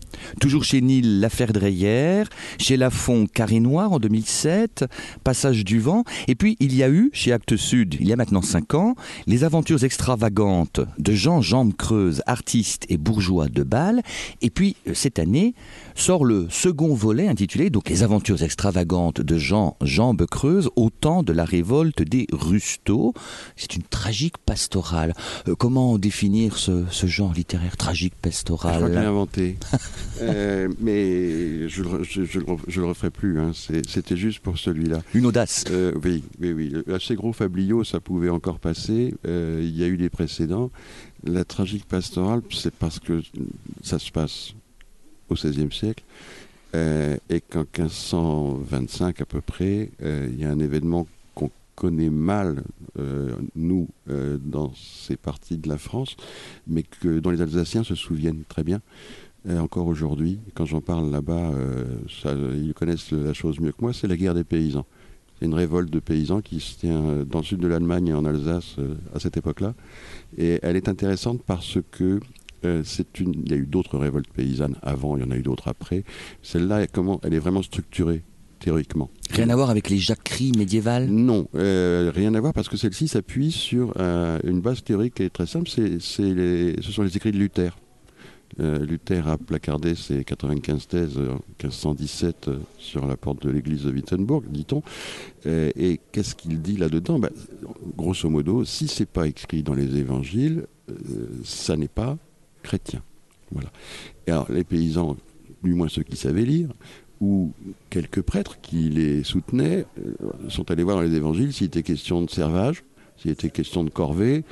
Toujours chez Nil, L'Affaire Dreyer, chez Lafon, Carré Noir en deux mille sept, Passage du vent, et puis il y a eu, chez Actes Sud, il y a maintenant cinq ans, Les aventures extravagantes de Jean Jambes Creuses, artiste et bourgeois de Bâle, et puis cette année sort le second volet intitulé donc Les aventures extravagantes de Jean Jambes Creuses au temps de la révolte des Rustaud. C'est une tragique pastorale. Euh, comment définir ce, ce genre littéraire tragique pastorale?
Je crois que je l'ai inventé. euh, mais je ne je, je, je le referai plus. Hein. C'est, c'était juste pour celui-là.
Une audace.
Euh, oui, oui, oui. Assez gros fabliau, ça pouvait encore passer. Euh, il y a eu des précédents. La tragique pastorale, c'est parce que ça se passe au seizième siècle. Euh, et qu'en quinze cent vingt-cinq à peu près, euh, il y a un événement qu'on connaît mal, euh, nous, euh, dans ces parties de la France, mais que, dont les Alsaciens se souviennent très bien, euh, encore aujourd'hui. Quand j'en parle là-bas, euh, ça, ils connaissent la chose mieux que moi, c'est la guerre des paysans. C'est une révolte de paysans qui se tient dans le sud de l'Allemagne et en Alsace euh, à cette époque-là. Et elle est intéressante parce que Euh, c'est une... il y a eu d'autres révoltes paysannes avant, il y en a eu d'autres après. Celle-là, comment... elle est vraiment structurée, théoriquement.
Rien à voir avec les jacqueries médiévales?
Non, euh, rien à voir parce que celle-ci s'appuie sur euh, une base théorique qui est très simple, c'est, c'est les... ce sont les écrits de Luther. Euh, Luther a placardé ses quatre-vingt-quinze thèses en quinze cent dix-sept euh, sur la porte de l'église de Wittenberg, dit-on. Euh, et qu'est-ce qu'il dit là-dedans? Bah, grosso modo, si c'est pas écrit dans les évangiles, euh, ça n'est pas chrétien. Voilà. Et alors, les paysans, du moins ceux qui savaient lire, ou quelques prêtres qui les soutenaient, euh, sont allés voir dans les évangiles s'il était question de servage, s'il était question de corvée,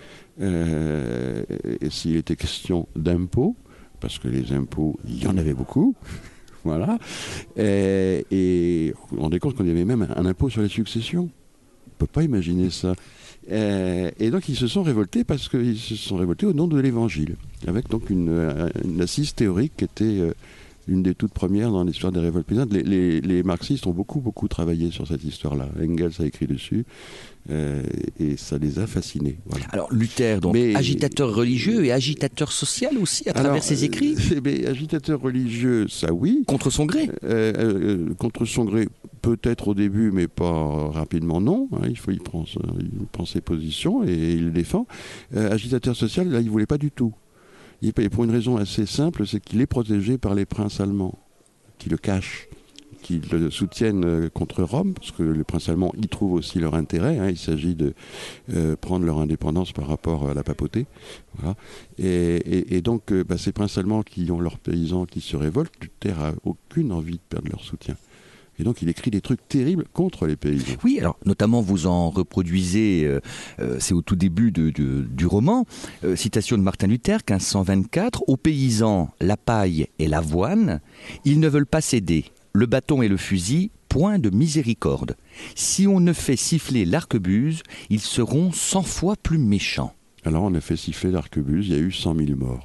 euh, et s'il était question d'impôts, parce que les impôts, il y en avait beaucoup. Voilà. Et, et on se rendait compte qu'on y avait même un impôt sur les successions. On ne peut pas imaginer ça. Euh, et donc ils se sont révoltés parce qu'ils se sont révoltés au nom de l'évangile, avec donc une, une assise théorique qui était euh, une des toutes premières dans l'histoire des révoltes paysannes. Les, les, les marxistes ont beaucoup beaucoup travaillé sur cette histoire-là. Engels a écrit dessus euh, et ça les a fascinés. Voilà.
Alors Luther, donc mais, agitateur religieux et agitateur social aussi à travers alors, ses écrits.
Euh, mais, agitateur religieux, ça oui.
Contre son gré.
Euh, euh, contre son gré. Peut-être au début, mais pas rapidement, non. Hein, il, faut, il, prend, il prend ses positions et il les défend. Euh, agitateur social, là, il ne voulait pas du tout. Il, et pour une raison assez simple, c'est qu'il est protégé par les princes allemands, qui le cachent, qui le soutiennent contre Rome, parce que les princes allemands y trouvent aussi leur intérêt. Hein, il s'agit de euh, prendre leur indépendance par rapport à la papauté. Voilà. Et, et, et donc, euh, bah, ces princes allemands qui ont leurs paysans qui se révoltent, Luther n'a aucune envie de perdre leur soutien. Et donc il écrit des trucs terribles contre les paysans.
Oui, alors notamment vous en reproduisez, euh, euh, c'est au tout début de, de, du roman, euh, citation de Martin Luther, quinze cent vingt-quatre, « Aux paysans, la paille et l'avoine, ils ne veulent pas céder, le bâton et le fusil, point de miséricorde. Si on ne fait siffler l'arquebuse, ils seront cent fois plus méchants. »
Alors on a fait siffler l'arquebuse, il y a eu cent mille morts.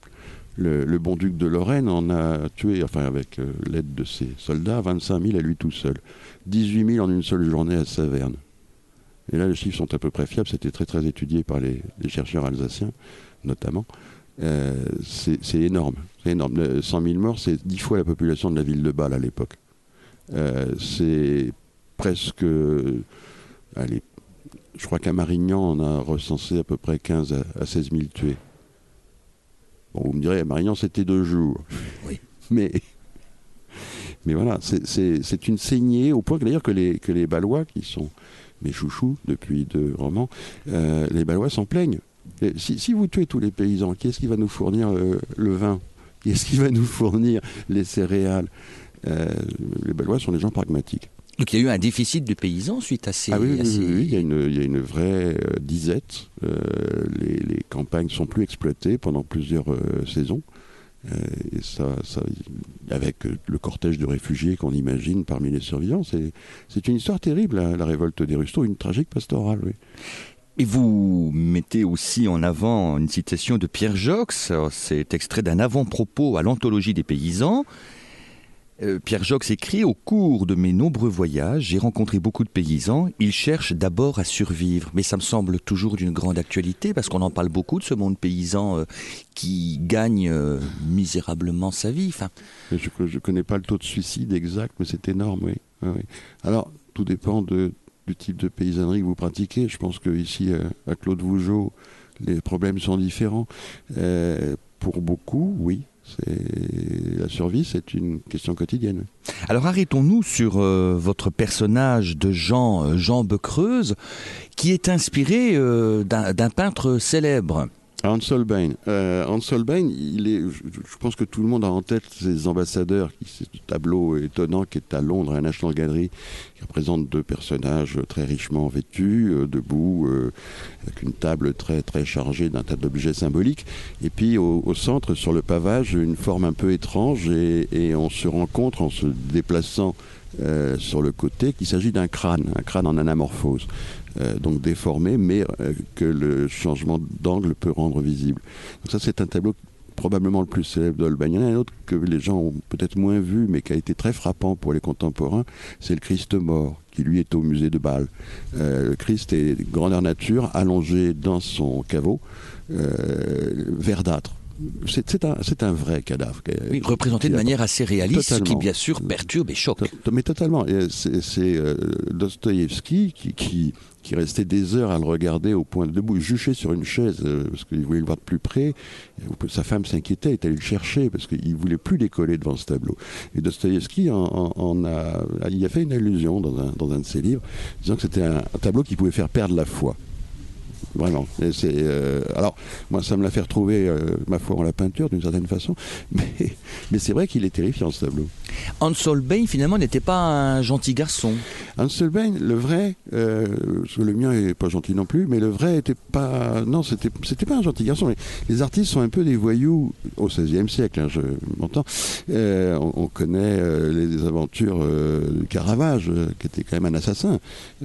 Le, le bon duc de Lorraine en a tué, enfin avec euh, l'aide de ses soldats, vingt-cinq mille à lui tout seul. dix-huit mille en une seule journée à Saverne. Et là, les chiffres sont à peu près fiables, c'était très très étudié par les, les chercheurs alsaciens, notamment. Euh, c'est, c'est énorme, c'est énorme. cent mille morts, c'est dix fois la population de la ville de Bâle à l'époque. Euh, c'est presque... Allez, je crois qu'à Marignan, on a recensé à peu près quinze à seize mille tués. Bon, vous me direz, à Marignan, c'était deux jours.
Oui.
Mais, mais voilà, c'est, c'est, c'est une saignée, au point que d'ailleurs que les, que les Bâlois, qui sont mes chouchous depuis deux romans, euh, les Bâlois s'en plaignent. Et si, si vous tuez tous les paysans, qui est-ce qui va nous fournir le, le vin? Qui est-ce qui va nous fournir les céréales? euh, Les Bâlois sont des gens pragmatiques.
Donc il y a eu un déficit de paysans suite à ces...
Ah oui,
à ces...
oui, oui, il y a une, il y a une vraie euh, disette. Euh, les, les campagnes sont plus exploitées pendant plusieurs euh, saisons. Euh, et ça, ça, avec le cortège de réfugiés qu'on imagine parmi les survivants, c'est, c'est une histoire terrible, la, la révolte des Rustaud, une tragique pastorale, oui.
Et vous mettez aussi en avant une citation de Pierre Jox, c'est extrait d'un avant-propos à l'anthologie des paysans. Euh, Pierre Jox écrit « Au cours de mes nombreux voyages, j'ai rencontré beaucoup de paysans. Ils cherchent d'abord à survivre. » Mais ça me semble toujours d'une grande actualité parce qu'on en parle beaucoup de ce monde paysan euh, qui gagne euh, misérablement sa vie. Enfin...
Je ne connais pas le taux de suicide exact, mais c'est énorme, oui. oui, oui. Alors, tout dépend de, du type de paysannerie que vous pratiquez. Je pense qu'ici, à, à Claude Vougeot, les problèmes sont différents. Euh, pour beaucoup, oui. C'est... La survie, c'est une question quotidienne.
Alors arrêtons-nous sur euh, votre personnage de Jean, euh, Jean Becreuse, qui est inspiré euh, d'un, d'un peintre célèbre.
Hans Holbein. Euh, Hans Holbein, il est, je, je pense que tout le monde a en tête ces ambassadeurs, qui, ce tableau étonnant qui est à Londres, à la National Gallery, qui représente deux personnages très richement vêtus, euh, debout, euh, avec une table très, très chargée d'un tas d'objets symboliques. Et puis au, au centre, sur le pavage, une forme un peu étrange, et, et on se rencontre en se déplaçant euh, sur le côté qu'il s'agit d'un crâne, un crâne en anamorphose. Euh, donc déformé, mais euh, que le changement d'angle peut rendre visible. Donc ça, c'est un tableau probablement le plus célèbre d'Holbein. Il y en a un autre que les gens ont peut-être moins vu, mais qui a été très frappant pour les contemporains, c'est le Christ mort, qui lui est au musée de Bâle. Euh, le Christ est grandeur nature, allongé dans son caveau, euh, verdâtre. C'est, c'est, un, c'est un vrai cadavre.
Oui, représenté de manière assez réaliste, totalement. Qui bien sûr perturbe et choque.
To- mais totalement. Et c'est c'est euh, Dostoïevski qui, qui, qui restait des heures à le regarder au point de debout, juché sur une chaise, euh, parce qu'il voulait le voir de plus près. Et sa femme s'inquiétait, est allée le chercher, parce qu'il ne voulait plus décoller devant ce tableau. Et Dostoïevski en, en, en a, il a fait une allusion dans un, dans un de ses livres, disant que c'était un, un tableau qui pouvait faire perdre la foi. Vraiment. Et c'est, euh, alors, moi, ça me l'a fait retrouver, euh, ma foi, en la peinture, d'une certaine façon. Mais, mais c'est vrai qu'il est terrifiant, ce tableau.
Hans Holbein, finalement, n'était pas un gentil garçon.
Hans Holbein, le vrai, euh, parce que le mien n'est pas gentil non plus, mais le vrai était pas... Non, c'était, c'était pas un gentil garçon. Les, les artistes sont un peu des voyous au seizième siècle, hein, je m'entends. Euh, on, on connaît euh, les aventures euh, de Caravage, euh, qui était quand même un assassin.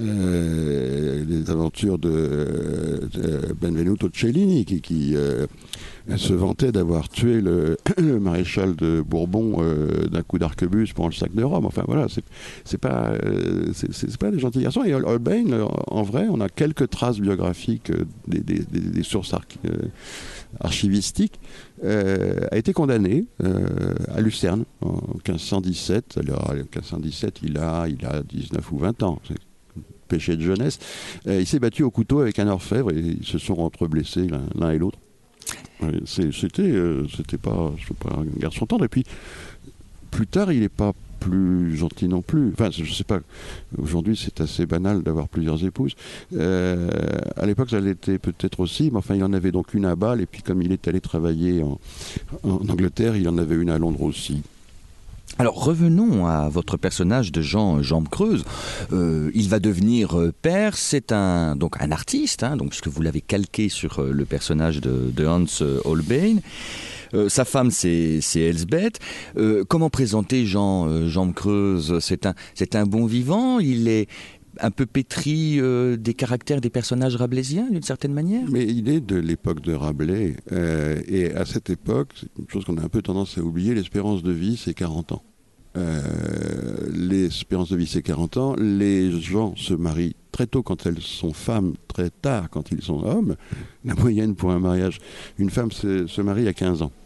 Euh, les aventures de... Euh, Benvenuto Cellini qui, qui euh, se vantait d'avoir tué le, le maréchal de Bourbon euh, d'un coup d'arquebuse pendant le sac de Rome. Enfin voilà, c'est, c'est pas euh, c'est, c'est pas des gentils garçons. Et Holbein, en vrai, on a quelques traces biographiques euh, des, des, des, des sources archi- euh, archivistiques. Euh, a été condamné euh, à Lucerne en quinze cent dix-sept. Alors, en quinze cent dix-sept, il a, il a dix-neuf ou vingt ans. C'est péché de jeunesse. Euh, il s'est battu au couteau avec un orfèvre et ils se sont entre-blessés l'un, l'un et l'autre. Euh, c'est, c'était, euh, c'était pas, je sais pas, un garçon tendre. Et puis, plus tard, il n'est pas plus gentil non plus. Enfin, je sais pas. Aujourd'hui, c'est assez banal d'avoir plusieurs épouses. Euh, à l'époque, ça l'était peut-être aussi, mais enfin, il en avait donc une à Bâle. Et puis, comme il est allé travailler en, en Angleterre, il en avait une à Londres aussi.
Alors revenons à votre personnage de Jean Jambe Creuse. Euh, il va devenir euh, père. C'est un donc un artiste, hein, donc puisque vous l'avez calqué sur euh, le personnage de, de Hans euh, Holbein. Euh, sa femme c'est, c'est Elsbeth. Euh, comment présenter Jean euh, Jambe Creuse ? C'est un c'est un bon vivant. Il est un peu pétri euh, des caractères des personnages rabelaisiens, d'une certaine manière.
Mais il est de l'époque de Rabelais, euh, et à cette époque, c'est une chose qu'on a un peu tendance à oublier, l'espérance de vie, c'est quarante ans. Euh, l'espérance de vie, c'est quarante ans. Les gens se marient très tôt quand elles sont femmes, très tard quand ils sont hommes. La moyenne pour un mariage, une femme se, se marie à quinze ans.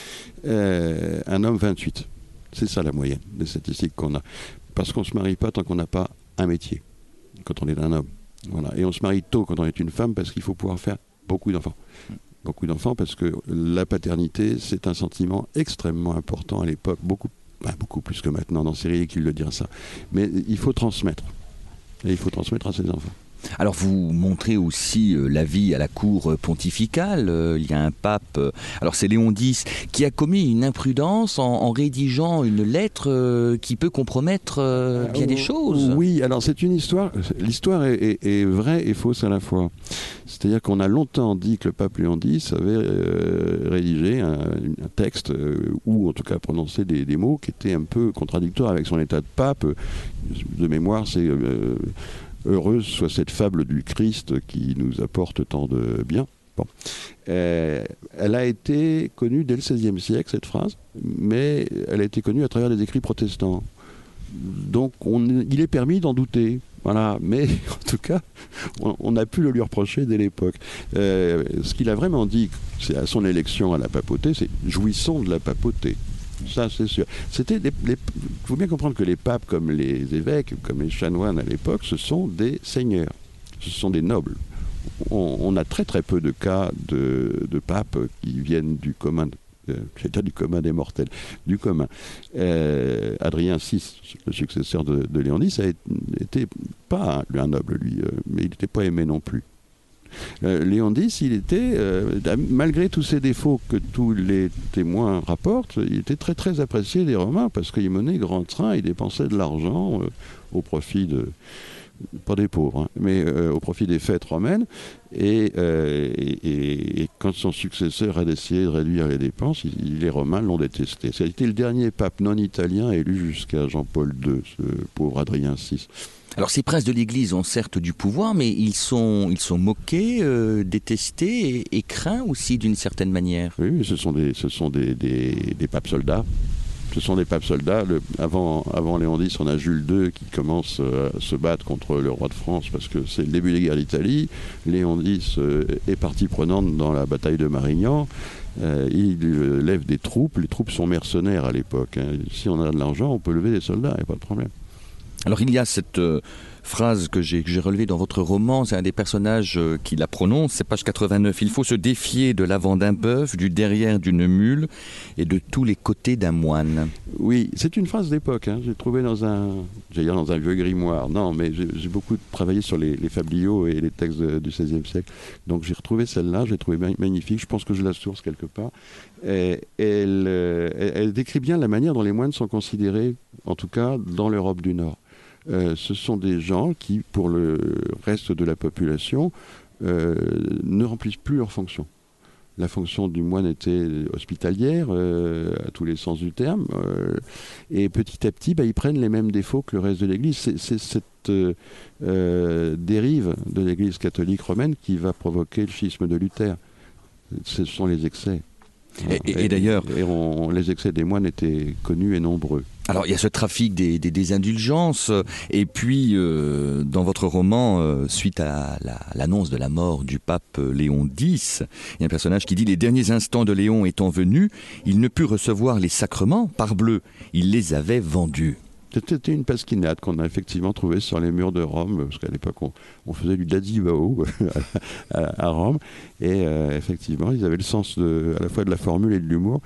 Euh, un homme, vingt-huit. C'est ça la moyenne des statistiques qu'on a. Parce qu'on ne se marie pas tant qu'on n'a pas un métier. Quand on est un homme. Voilà. Et on se marie tôt quand on est une femme parce qu'il faut pouvoir faire beaucoup d'enfants. Beaucoup d'enfants parce que la paternité, c'est un sentiment extrêmement important à l'époque, beaucoup, bah, beaucoup plus que maintenant, dans c'est ridicule de dire ça. Mais il faut transmettre. Et il faut transmettre à ses enfants.
Alors vous montrez aussi euh, la vie à la cour pontificale. Euh, il y a un pape, euh, alors c'est Léon X, qui a commis une imprudence en, en rédigeant une lettre euh, qui peut compromettre euh, bien euh, des choses.
Oui, alors c'est une histoire, l'histoire est, est, est vraie et fausse à la fois. C'est-à-dire qu'on a longtemps dit que le pape Léon X avait euh, rédigé un, un texte, euh, ou en tout cas prononcé des, des mots qui étaient un peu contradictoires avec son état de pape. De mémoire, c'est... Euh, heureuse soit cette fable du Christ qui nous apporte tant de bien. Bon. Euh, elle a été connue dès le seizième siècle, cette phrase, mais elle a été connue à travers des écrits protestants. Donc on, il est permis d'en douter. Voilà, mais en tout cas, on, on a pu le lui reprocher dès l'époque. Euh, ce qu'il a vraiment dit, c'est à son élection à la papauté, c'est « jouissons de la papauté ». Ça, c'est sûr. C'était des, les, faut bien comprendre que les papes, comme les évêques, comme les chanoines à l'époque, ce sont des seigneurs, ce sont des nobles. On, on a très très peu de cas de, de papes qui viennent du commun, euh, c'est-à-dire du commun des mortels, du commun. Euh, Adrien six, le successeur de, de Léon X, n'était pas un, un noble, lui, euh, mais il n'était pas aimé non plus. Euh, Léon X, il était, euh, malgré tous ses défauts que tous les témoins rapportent, il était très très apprécié des Romains parce qu'il menait grand train, il dépensait de l'argent euh, au profit de, pas des pauvres, hein, mais euh, au profit des fêtes romaines. Et, euh, et, et, et quand son successeur a décidé de réduire les dépenses, il, les Romains l'ont détesté. C'était le dernier pape non italien élu jusqu'à Jean-Paul deux, ce pauvre Adrien six.
Alors ces princes de l'Église ont certes du pouvoir, mais ils sont, ils sont moqués, euh, détestés et, et craints aussi d'une certaine manière.
Oui, ce sont des, ce sont des, des, des papes soldats. Ce sont des papes soldats. Le, avant, avant Léon X, on a Jules deux qui commence euh, à se battre contre le roi de France parce que c'est le début des guerres d'Italie. Léon X euh, est partie prenante dans la bataille de Marignan. Euh, il euh, lève des troupes. Les troupes sont mercenaires à l'époque. Hein. Si on a de l'argent, on peut lever des soldats, il n'y a pas de problème.
Alors il y a cette euh, phrase que j'ai, que j'ai relevée dans votre roman, c'est un des personnages euh, qui la prononce, c'est page quatre-vingt-neuf. Il faut se défier de l'avant d'un bœuf, du derrière d'une mule et de tous les côtés d'un moine.
Oui, c'est une phrase d'époque. Hein. J'ai trouvé dans un, j'allais dire dans un vieux grimoire. Non, mais j'ai, j'ai beaucoup travaillé sur les, les fabliaux et les textes de, du seizième siècle. Donc j'ai retrouvé celle-là, j'ai trouvé magnifique. Je pense que je la source quelque part. Et, elle, elle, elle décrit bien la manière dont les moines sont considérés, en tout cas dans l'Europe du Nord. Euh, ce sont des gens qui, pour le reste de la population, euh, ne remplissent plus leur fonction. La fonction du moine était hospitalière, euh, à tous les sens du terme, euh, et petit à petit, bah, ils prennent les mêmes défauts que le reste de l'Église. C'est, c'est cette euh, euh, dérive de l'Église catholique romaine qui va provoquer le schisme de Luther. Ce sont les excès.
Et, et, et d'ailleurs,
et on, les excès des moines étaient connus et nombreux.
Alors il y a ce trafic des, des, des indulgences, et puis euh, dans votre roman, euh, suite à la, l'annonce de la mort du pape Léon X, il y a un personnage qui dit « Les derniers instants de Léon étant venus, il ne put recevoir les sacrements, parbleu, il les avait vendus ».
C'était une pasquinade qu'on a effectivement trouvée sur les murs de Rome, parce qu'à l'époque, on, on faisait du dadivao à, à Rome, et euh, effectivement, ils avaient le sens de, à la fois de la formule et de l'humour.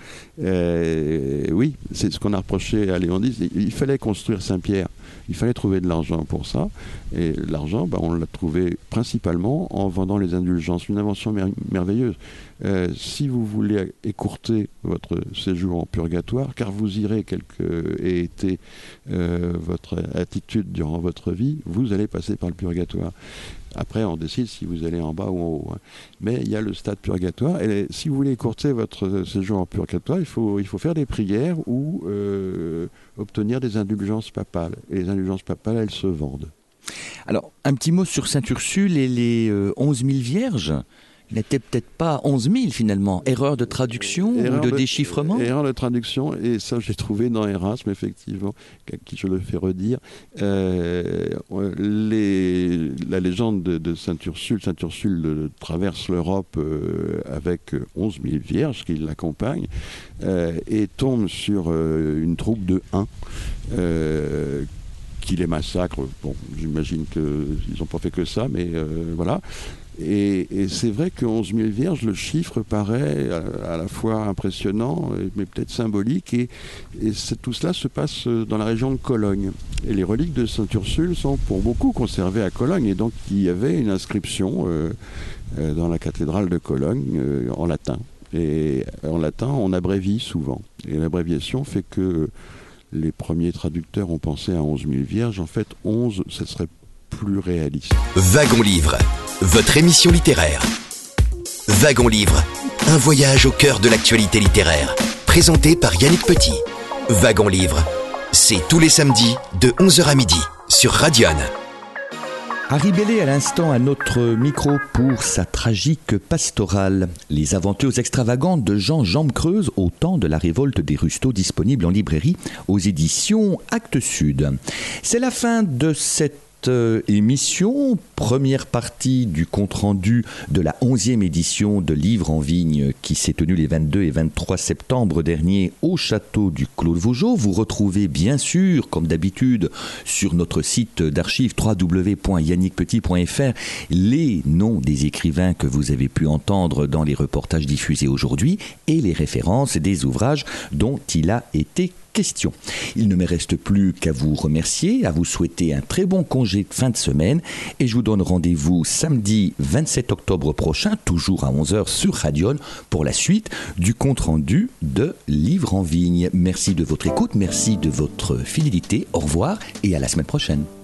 Euh, oui, c'est ce qu'on a reproché à Léon X. Il fallait construire Saint-Pierre, il fallait trouver de l'argent pour ça, et l'argent, bah, on l'a trouvé principalement en vendant les indulgences, une invention mer- merveilleuse. Euh, si vous voulez écourter votre séjour en purgatoire, car vous irez quelque ait été euh, votre attitude durant votre vie, vous allez passer par le purgatoire. Après, on décide si vous allez en bas ou en haut. Hein. Mais il y a le stade purgatoire. Et si vous voulez écourter votre séjour en purgatoire, il faut, il faut faire des prières ou euh, obtenir des indulgences papales. Et les indulgences papales, elles se vendent.
Alors, un petit mot sur Sainte Ursule et les euh, onze mille vierges. Il n'était peut-être pas onze mille finalement. Erreur de traduction Erreur ou de, de déchiffrement
Erreur de traduction, et ça j'ai trouvé dans Erasme, effectivement, à qui je le fais redire. Euh, les, la légende de, de Sainte Ursule, Sainte Ursule traverse l'Europe euh, avec onze mille vierges qui l'accompagnent euh, et tombe sur euh, une troupe de Huns. Euh, qui les massacre. Bon, j'imagine qu'ils n'ont pas fait que ça, mais euh, voilà. Et, et c'est vrai que onze mille vierges, le chiffre paraît à, à la fois impressionnant, mais peut-être symbolique, et, et tout cela se passe dans la région de Cologne. Et les reliques de Sainte Ursule sont pour beaucoup conservées à Cologne, et donc il y avait une inscription euh, euh, dans la cathédrale de Cologne euh, en latin. Et en latin, on abrévie souvent. Et l'abréviation fait que les premiers traducteurs ont pensé à onze mille vierges. En fait, onze, ça serait plus réaliste.
Wagon Livre, votre émission littéraire. Wagon Livre, un voyage au cœur de l'actualité littéraire. Présenté par Yannick Petit. Wagon Livre, c'est tous les samedis de onze heures à midi sur Radion.
Harry Bellé à l'instant à notre micro pour sa tragique pastorale. Les aventures extravagantes de Jean Jambes Creuses au temps de la révolte des Rustaud, disponible en librairie aux éditions Actes Sud. C'est la fin de cette émission, première partie du compte-rendu de la onzième édition de Livres en Vigne qui s'est tenue les vingt-deux et vingt-trois septembre dernier au château du Clos de Vougeot. Vous retrouvez bien sûr, comme d'habitude, sur notre site d'archives w w w point yannick petit point f r les noms des écrivains que vous avez pu entendre dans les reportages diffusés aujourd'hui et les références des ouvrages dont il a été question. Il ne me reste plus qu'à vous remercier, à vous souhaiter un très bon congé de fin de semaine et je vous donne rendez-vous samedi vingt-sept octobre prochain, toujours à onze heures sur Radion, pour la suite du compte-rendu de Livres en Vigne. Merci de votre écoute, merci de votre fidélité, au revoir et à la semaine prochaine.